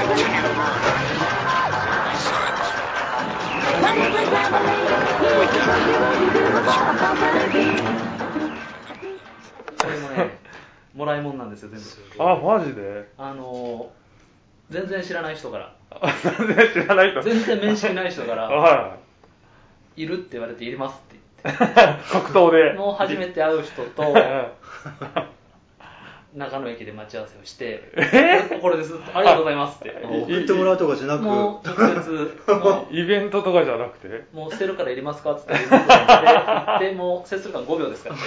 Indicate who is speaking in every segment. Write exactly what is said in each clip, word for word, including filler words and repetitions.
Speaker 1: れもね、もらいもんなんですよ、全部。
Speaker 2: あ、マジで？
Speaker 1: あのー、全然知らない人から。
Speaker 2: 全然知らない人。
Speaker 1: 全然面識ない人から、
Speaker 2: はい。
Speaker 1: いるって言われて、いりますって言って。
Speaker 2: 即答で。
Speaker 1: もう初めて会う人と、中野駅で待ち合わせをして、えー、これです、ありがとうございますって。
Speaker 3: 送ってもらうとかじゃなく、
Speaker 1: もう直接、も
Speaker 2: うイベントとかじゃなくて、
Speaker 1: もう捨てるからいりますかって言って、行って、もう接するからごびょうですから。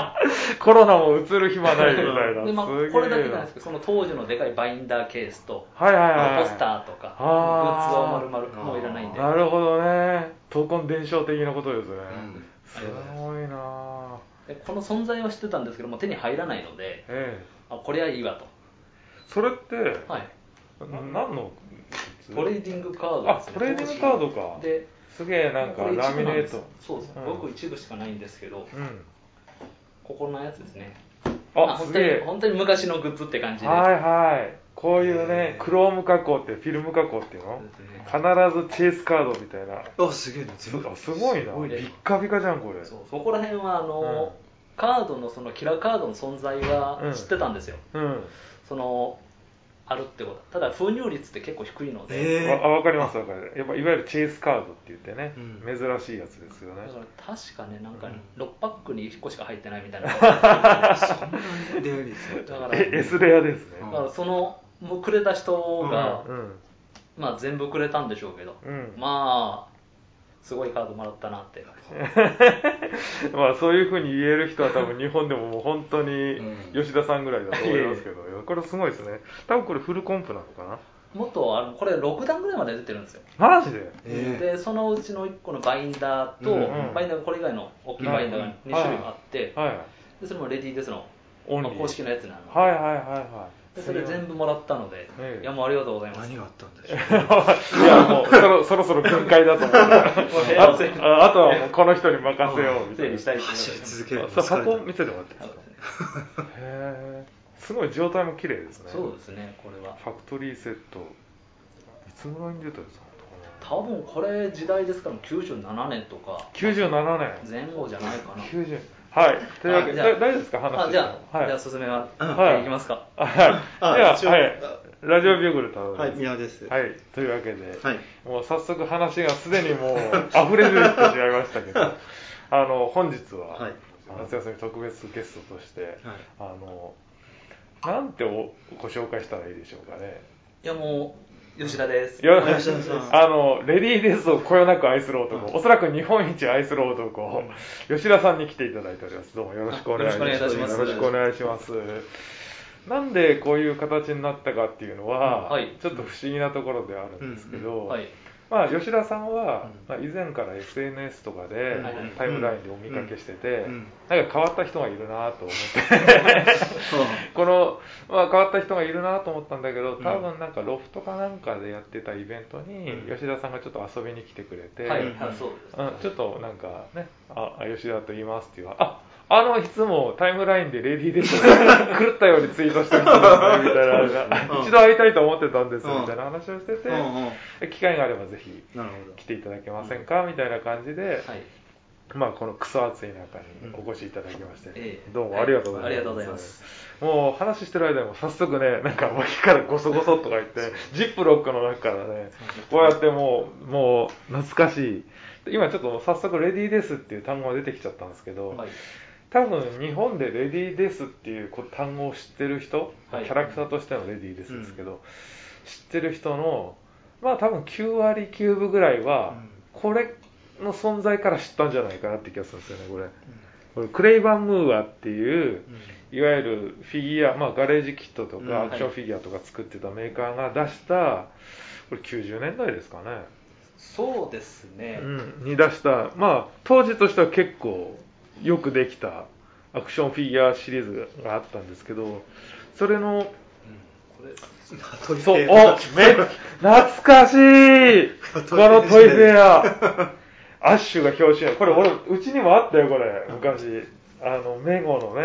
Speaker 2: コロナも移る暇ないみたいな。
Speaker 1: で、まあ、これだけじゃないですけど、その当時のでかいバインダーケースと、
Speaker 2: はいはいはい、
Speaker 1: ポスターとか、グッズを丸々、もういらないんで。
Speaker 2: なるほどね。闘魂伝承的なことですね。
Speaker 1: うん、
Speaker 2: すごいな。
Speaker 1: でこの存在は知ってたんですけども、手に入らないので、ええ、あ、これはいいわと。
Speaker 2: それって、
Speaker 1: はい、
Speaker 2: 何の
Speaker 1: トレーディングカードですね。
Speaker 2: あ、トレーディングカードか。ですげえなんかラミネート。
Speaker 1: そうです、ごく一部しかないんですけど、うん、ここのやつですね。
Speaker 2: あ、すげえ。
Speaker 1: 本当に昔のグッズって感じで。
Speaker 2: はいはい。こういうね、クローム加工ってフィルム加工っていうの、必ずチェイスカードみたいな。
Speaker 3: あ、すげえな。
Speaker 2: すごいな。ビッカビカじゃんこれ。
Speaker 1: そう、そこら辺はあの、うん、カードのそのキラーカードの存在は知ってたんですよ。うんうん、そのあるってこと。ただ封入率って結構低いので。
Speaker 2: えー、わ, かりますわかる。やっぱいわゆるチェイスカードって言ってね、うん、珍しいやつですよね。
Speaker 1: だから確かね、なんかろくパックにいっこしか入ってないみたいな。
Speaker 3: そんなレア率
Speaker 1: だから
Speaker 2: え S レアですね。
Speaker 1: だからそのもうくれた人が、うん、まあ全部くれたんでしょうけど、うん、まあすごいカードもらったなって
Speaker 2: まあそういう風に言える人は多分日本でももう本当に吉田さんぐらいだと思いますけど、うん、これすごいですね。多分これフルコンプなのかな。
Speaker 1: もっとあのこれろくだんぐらいまで出てるんですよ。
Speaker 2: マジで？
Speaker 1: えー、でそのうちのいっこのバインダーと、うん、バインダーこれ以外の大きいバインダーがにしゅるいあって、はいはい、でそれもレディーですの、まあ、公式のやつなので、
Speaker 2: はいはいはいはい、
Speaker 1: でそれ全部もらったので、ええ、いやもうありがとうございます。
Speaker 3: 何があったんでしょう。
Speaker 2: いやもうそろそろそろ限界だと思ってあ, あとはもうこの人に任せようみたいな。
Speaker 1: したい
Speaker 3: 走り続ける。
Speaker 2: 箱見せてもらっていいですか。へー、すごい状態も綺麗ですね。
Speaker 1: そうですね、これは
Speaker 2: ファクトリーセット、いつぐらいに出たんですか。
Speaker 1: 多分これ時代ですからきゅうじゅうななねんとか
Speaker 2: きゅうじゅうななねん
Speaker 1: 前後じゃないかな。
Speaker 2: きゅうじゅうはい。というわけで、大丈夫ですか、話。
Speaker 1: あ、じゃあ、はい、じゃあ、進めは、
Speaker 2: はい。
Speaker 1: いきますか。
Speaker 2: はい。では、はい。ラジオビューグル太郎です。
Speaker 3: はい、宮です。
Speaker 2: はい。というわけで、はい、もう早速話がすでにもう溢れ出てしまいましたけど、あの、本日は、はい、夏休み特別ゲストとして、はい、あの、なんておご紹介したらいいでしょうかね。
Speaker 1: いや、もう、吉田です。
Speaker 2: よ吉田さん。あの、レディーデスをこよなく愛する男、うん、おそらく日本一愛する男、うん、吉田さんに来ていただいております。どうもよろしくお願いします。よろしくお願いします。なんでこういう形になったかっていうのは、うん、はい、ちょっと不思議なところであるんですけど、うんうん、はい、まあ、吉田さんは、まあ、以前から エスエヌエス とかで、うん、タイムラインでお見かけしてて、うん、なんか変わった人がいるなと思ってこの、まあ、変わった人がいるなと思ったんだけど、多分なんかロフトかなんかでやってたイベントに、うん、吉田さんがちょっと遊びに来てくれて、はい、そうです、うん、ちょっとなんかね、あ、吉田と言いますっていうああのいつもタイムラインでレディーデス狂ったようにツイートしてる人ですねみたいな一度会いたいと思ってたんですみたいな話をしてて、うんうん、機会があればぜひ来ていただけませんかみたいな感じで、はい、まあこのクソ暑い中にお越しいただきまして、うん、どうもありがとうございます、はい、ありがとうございます。もう話してる間にも早速ね、なんか脇からゴソゴソとか言ってジップロックの中からねこうやってもうもう懐かしい今ちょっと早速レディーデスっていう単語が出てきちゃったんですけど、はい、多分日本でレディーデスっていう単語を知ってる人、はい、キャラクターとしてのレディーデスですけど、うん、知ってる人のまあ多分きゅうわりきゅうぶぐらいはこれの存在から知ったんじゃないかなって気がするんですよね。これ、うん、これクレイバン・ムーアっていう、うん、いわゆるフィギュア、まあ、ガレージキットとかアクションフィギュアとか作ってたメーカーが出したこれきゅうじゅうねんだいですかね。
Speaker 1: そうですね、
Speaker 2: うん、に出したまあ当時としては結構よくできたアクションフィギュアシリーズがあったんですけど、それの、うん、これそう、おめ懐かしいこのトイフェアアッシュが表紙やこれ俺うちにもあったよこれ昔あのメゴのね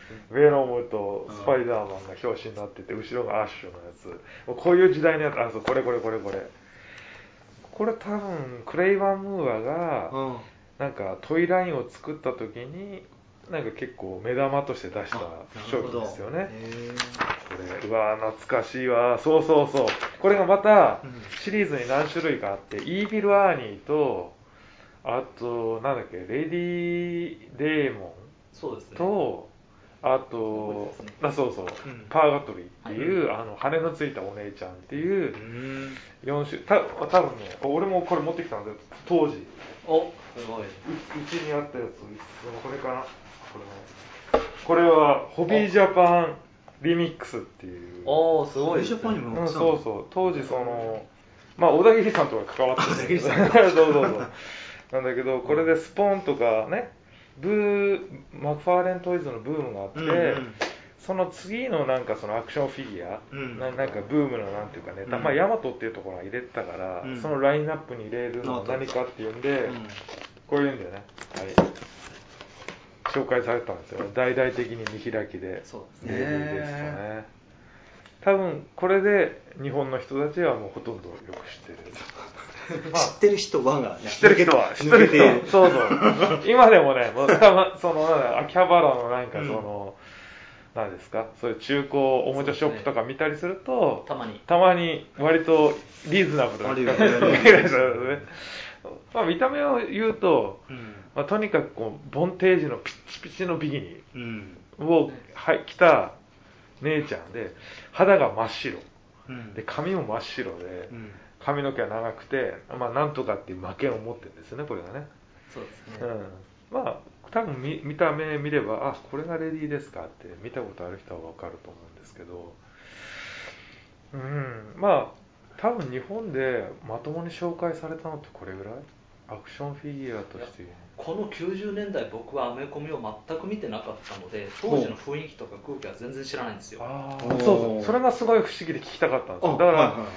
Speaker 2: ベノムとスパイダーマンが表紙になってて、後ろがアッシュのやつ。こういう時代のやつ、あ、そう、これこれこれこれ。これ多分、クレイバン・ムーアが、なんかトイラインを作った時に、なんか結構目玉として出した商品ですよね。これ、うわー懐かしいわ。そうそうそう。これがまたシリーズに何種類かあって、イービル・アーニーと、あと、なんだっけ、レディ・デーモン
Speaker 1: そうですね。
Speaker 2: と、あと、そうですね、あ、そうそう、うん、パーガトリーっていう、はい、あの羽のついたお姉ちゃんっていうよん種、た多分ね、俺もこれ持ってきたんで、当時。
Speaker 1: お、すごい。う
Speaker 2: ちにあったやつ、これかな。これね、これはホビージャパンリミックスっていう。
Speaker 1: おー、すごい。
Speaker 3: ホビージャパンにも、
Speaker 2: うん、そうそう。当時その、まあ小田切さんとか関わってるんだけど、そうそうそう。なんだけど、これでスポーンとかね、ブー、マクファーレントイズのブームがあって、うんうん、その次のなんかそのアクションフィギュア、うん、な, なんかブームのなんていうかね、うん、まあヤマトっていうところが入れてたから、うん、そのラインナップに入れるのは何かっていうんで、うん、こういうんだよね。はい。紹介されたんですよ。大々的に見開きで。
Speaker 1: そうですね。
Speaker 2: ですとね。多分これで日本の人たちはもうほとんどよく知ってる。
Speaker 3: まあ、知ってる人はが、ね、
Speaker 2: 知ってる人は知ってる人はそうそう今でもね、もうそのなんだ秋葉原のなんかその、うん、なんですか、そういう中古おもちゃショップとか見たりすると、
Speaker 1: ね、たまに
Speaker 2: たまに割とリーズナブルな価格でまあ見た目を言うと、うん、まあ、とにかくこうボンテージのピッチピチのビキニを、はい、着た姉ちゃんで、肌が真っ白、うん、で髪も真っ白で、うん、髪の毛は長くて、まあなんとかっていう魔剣を持ってるんですよね、これがね。
Speaker 1: そうですね。
Speaker 2: うん、まあ多分 見, 見た目見れば、あ、これがレディーですかって見たことある人はわかると思うんですけど、うん、まあ多分日本でまともに紹介されたのってこれぐらい？アクションフィギュアとして。
Speaker 1: このきゅうじゅうねんだい僕はアメコミを全く見てなかったので、当時の雰囲気とか空気は全然知らないんですよ。
Speaker 2: ああ、そうそう、それがすごい不思議で聞きたかったんですよ。だから、はいはいはい、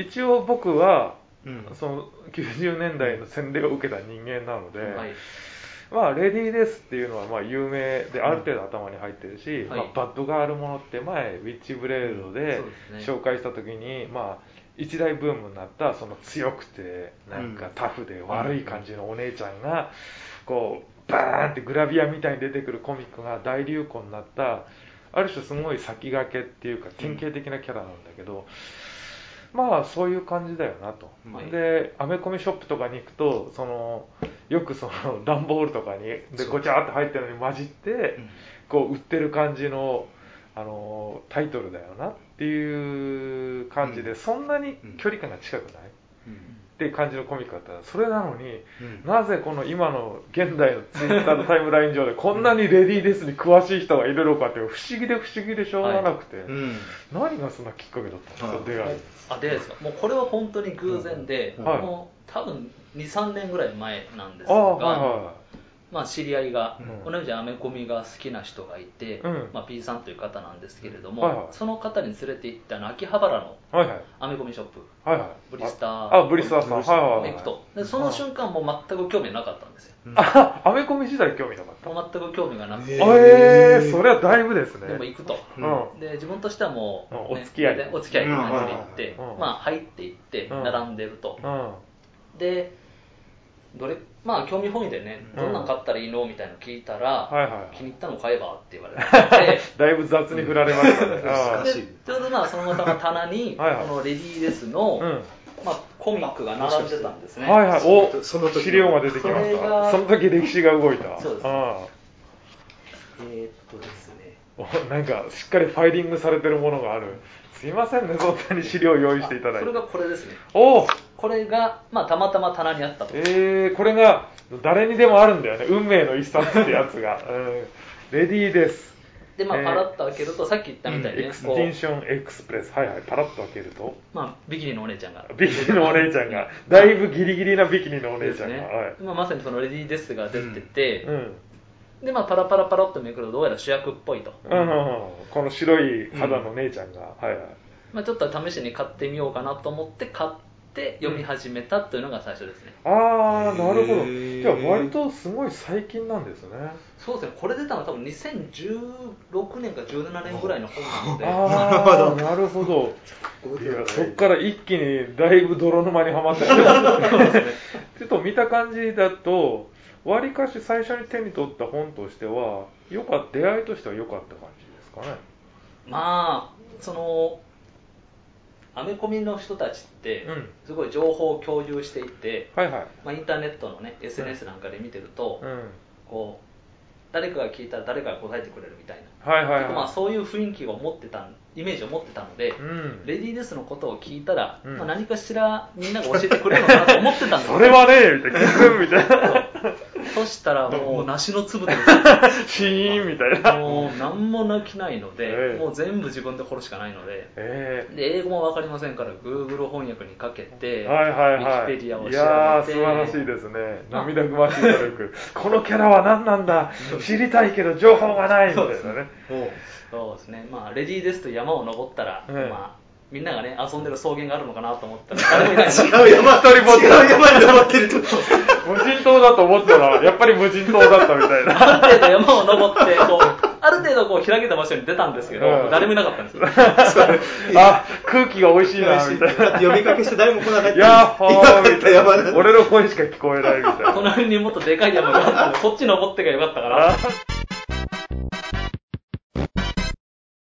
Speaker 2: 一応僕は、うん、そのきゅうじゅうねんだいの洗礼を受けた人間なので、はい、まあレディーですっていうのはまあ有名である程度頭に入ってるし、うん、まあ、バッドガールものって前ウィッチブレードで紹介した時に、まあ一大ブームになったその強くてなんかタフで悪い感じのお姉ちゃんがこうバーンってグラビアみたいに出てくるコミックが大流行になった、ある種すごい先駆けっていうか典型的なキャラなんだけど、まあそういう感じだよなと、はい、でアメコミショップとかに行くとそのよくその段ボールとかにでごちゃーって入ってるのに混じってこう売ってる感じのあのタイトルだよなっていう感じで、うん、そんなに距離感が近くない、うん、っていう感じのコミックだったら、それなのに、うん、なぜこの今の現代のツイッターのタイムライン上でこんなにレディーですに詳しい人がいるのかって不思議で不思議でしょうがなくて、はい、うん、何がそんなきっかけだったんですか、出会い。
Speaker 1: あ、出会いですか。もうこれは本当に偶然で、うん、もう多分にさんねんぐらい前なんですが、あ、はいはい、まあ、知り合いが、うん、同じアメコミが好きな人がいて、うん、まあ、P さんという方なんですけれども、はいはい、その方に連れて行ったの秋葉原のアメコミショップ、はいはい、ブリスター、
Speaker 2: あ、ブリスターさん、はいはいはい、
Speaker 1: 行くと、でその瞬間もう全く興味なかったんですよ。
Speaker 2: あ、アメコミ時代興味なかった？
Speaker 1: もう全く興味がなくて、
Speaker 2: えー、それはだいぶですね。
Speaker 1: でも行くと、うん、で自分としてはもう、
Speaker 2: ね、お付き合い
Speaker 1: お付き合いの感じで行って、うん、まあ入って行って並んでると、うん、でどれまあ興味本位でね、どんなん買ったらいいのみたいなの聞いたら、うん、はいはいはい、気に入ったの買えばって言われて
Speaker 2: だいぶ雑に振られましたね。
Speaker 1: 難しい。ちょうどまあそのまた棚にこのレディーデスの、うん、まあ、コミックが並んでたんですね。
Speaker 2: はいはい、お、その時資料が出てきました。その時歴史が動いた。
Speaker 1: そうです。あえー、っとですね。
Speaker 2: なんかしっかりファイリングされてるものがある。すいませんね、そんなに資料を用意していただいて。
Speaker 1: それがこれですね。
Speaker 2: お
Speaker 1: これが、まあ、たまたま棚にあったと。
Speaker 2: えー、これが誰にでもあるんだよね、運命の一冊ってやつが。うん、レディーです。
Speaker 1: で、まあ、パラッと開けると、えー、さっき言ったみたいにね、
Speaker 2: エクスティンションエクスプレス、はいはい、パラッと開けると、
Speaker 1: まあ、ビキニのお姉ちゃんが、
Speaker 2: ビキニのお姉ちゃんが、だいぶギリギリなビキニのお姉ちゃんが、ね、はい、
Speaker 1: まあ、まさにそのレディーデスが出てて、うんうん、で、まあ、パラパラパラっとめくるとどうやら主役っぽいと、
Speaker 2: うんうんうん、この白い肌の姉ちゃんが、うん、はいはい、
Speaker 1: まあ、ちょっと試しに買ってみようかなと思って買っって読み始めたというのが最初ですね。
Speaker 2: うん、ああ、なるほど。じゃあ割とすごい最近なんですね。
Speaker 1: そうですね、これ出たのは多分にせんじゅうろくねんかじゅうななねんぐらいの本なので。
Speaker 2: ああ、なるほど。いや、そっから一気にだいぶ泥沼にはまってる。ちょっと見た感じだと、わりかし最初に手に取った本としては、よか出会いとしては良かった感じですかね。
Speaker 1: まあ、その、アメコミの人たちってすごい情報を共有していて、うん、はいはい、まあ、インターネットのね エスエヌエス なんかで見てると、うん、こう誰かが聞いたら誰かが答えてくれるみたいな、はいはいはい、まあそういう雰囲気を持ってたイメージを持ってたので、うん、レディー・デスのことを聞いたら、うんまあ、何かしらみんなが教えてくれるのかなと思ってたんですよ。
Speaker 2: それはねみたいな聞くみたいな。
Speaker 1: そしたらもう梨の粒で
Speaker 2: シーンみたいな。
Speaker 1: もう何もなきないので、えー、もう全部自分で掘るしかないので、えー、で英語も分かりませんから Google 翻訳にかけて、はいはいはい、ウィキペディアを調べて、いや
Speaker 2: ー素晴らしいですね。涙ぐましい努力。このキャラは何なんだ、知りたいけど情報がないみたいなね。
Speaker 1: そうですね。まあレディーですと山を登ったら、えー、まあみんながね遊んでる草原があるのかなと思ったら誰もいない。
Speaker 3: 違う山、一人ぼっち違う山に登ってると。
Speaker 2: 無人島だと思ったらやっぱり無人島だったみたいな。
Speaker 1: ある程度山を登ってこうある程度こう開けた場所に出たんですけど、うん、誰もいなかったんですよ。
Speaker 2: あ、空気が美味しいなみたいな。
Speaker 3: 呼びかけして誰も来なかった。
Speaker 2: やっほーみたいな。俺の声しか聞こえないみたいな。
Speaker 1: 隣にもっとでかい山があったんで、そっち登ってがよかったから。